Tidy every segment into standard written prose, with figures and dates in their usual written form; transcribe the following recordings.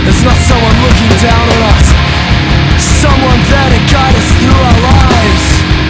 It's not someone looking down on us, someone there to guide us through our lives.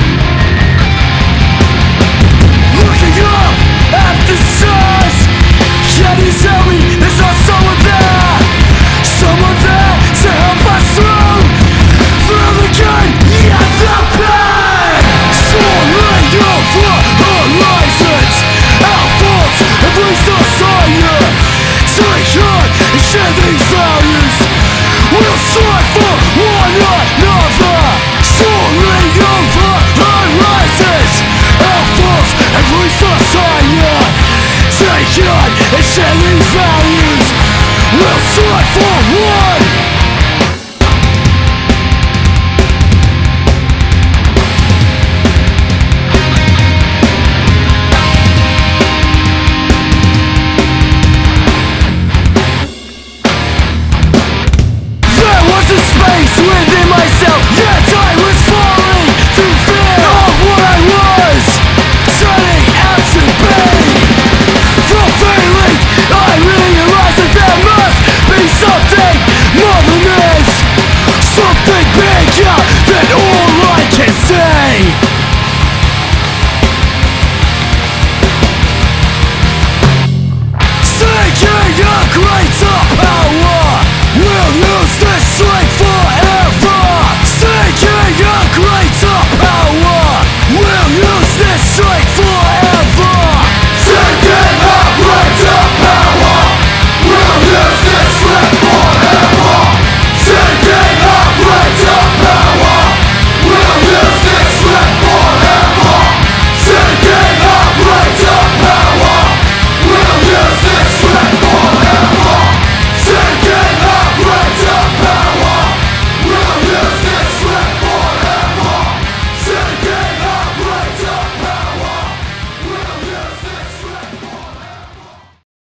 Looking up at the stars, can you tell me there's not someone there? Someone there to help us through the good and the bad. Soaring over horizons, our faults have reached us higher. Take heart and share these values. We'll strive for one another. Soaring over horizons, our faults have reached us higher. Take heart and share these values. We'll strive for one